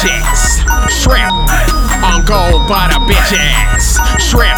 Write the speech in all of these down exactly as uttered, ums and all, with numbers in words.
bitches. Shrimp on gold butter bitches. Shrimp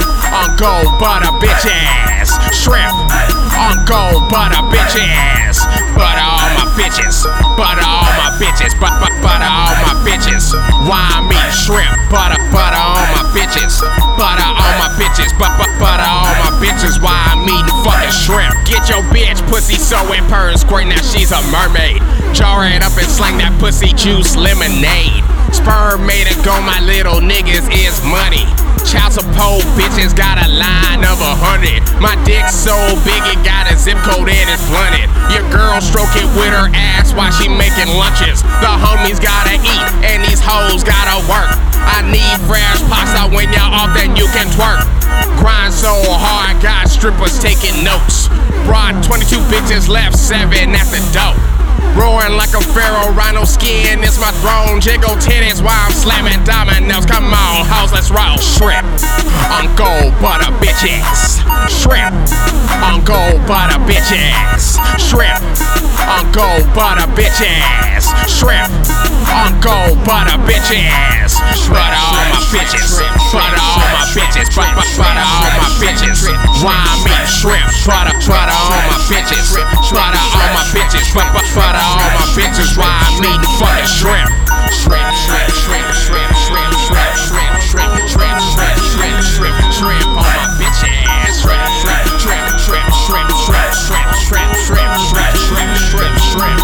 on gold butter bitches. Shrimp on gold butter bitches. Butter all my bitches. Butter all my bitches. But but butter all my bitches. Why me shrimp? Butter butter all my bitches. Butter all my bitches. But but butter all my bitches. Why I'm eating fucking shrimp? Get your bitch pussy so in purr squirt. Now she's a mermaid. Jar it up and slang that pussy juice lemonade. Sperm made it go, my little niggas is money. Child support bitches got a line of a hundred. My dick so big it got a zip code and it's blunted. Your girl stroke it with her ass while she making lunches. The homies gotta eat and these hoes gotta work. I need fresh pasta when y'all off, then you can twerk. Grind so hard, got strippers taking notes. Brought twenty-two bitches, left seven at the dope. Roaring like a pharaoh, rhino skin, it's my throne. Jiggle titties while I'm slamming dominoes. Come on, hoes, let's roll. Shrimp on gold butter bitches. Shrimp on gold butter bitches. Shrimp on gold butter bitches. Shrimp on gold butter bitches. Butter all my bitches. Butter all my bitches. Butter, butter all my bitches. Why me shrimp? Butter, butter all my bitches. Butter all my bitches. Butter, butter all my bitches. Why I'm eating fucking shrimp? Shrimp, shrimp, shrimp, shrimp, shrimp, shrimp, shrimp, shrimp, shrimp, shrimp, shrimp, shrimp, shrimp on my bitches. Shrimp, shrimp, shrimp, shrimp, shrimp, shrimp, shrimp, shrimp, shrimp, shrimp, shrimp, shrimp,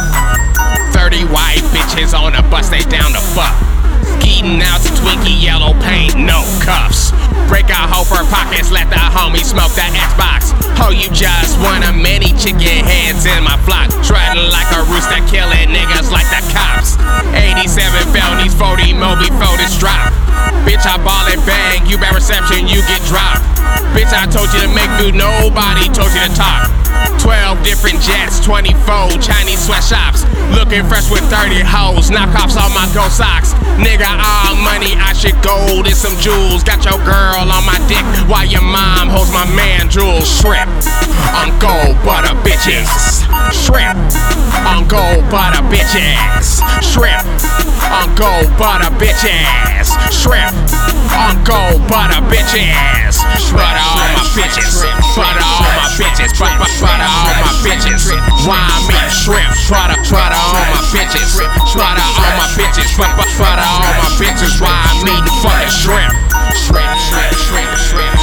shrimp. Thirty white bitches on a bus, they down to fuck. Skeeting out to Twinkie yellow paint, no cuffs. Break a hoe for pockets, let the homie smoke that Xbox. Oh, you just one of many chicken heads in my flock. Shredding like a rooster, killing niggas like the cops. eighty-seven felonies, forty more before this drop. Bitch, I ball and bang, you bad reception, you get dropped. Bitch, I told you to make food, nobody told you to talk. Twelve different jets, twenty-four Chinese sweatshops. Looking fresh with thirty hoes, knockoffs on my gold socks. Nigga, all money, I should gold and some jewels. Got your girl on my dick while your mom holds my man jewels. Shrimp on gold butter bitches. Shrimp on gold butter bitches. Shrimp on gold butter bitches. Shrimp on gold butter bitches. Butter all my bitches. Butter all my bitches. Butter, butter all my bitches. Why me shrimp? Butter, butter all my bitches. Butter all my bitches. Butter, butter all my bitches. Why I'm eating fucking shrimp? Shrimp, shrimp, shrimp, shrimp.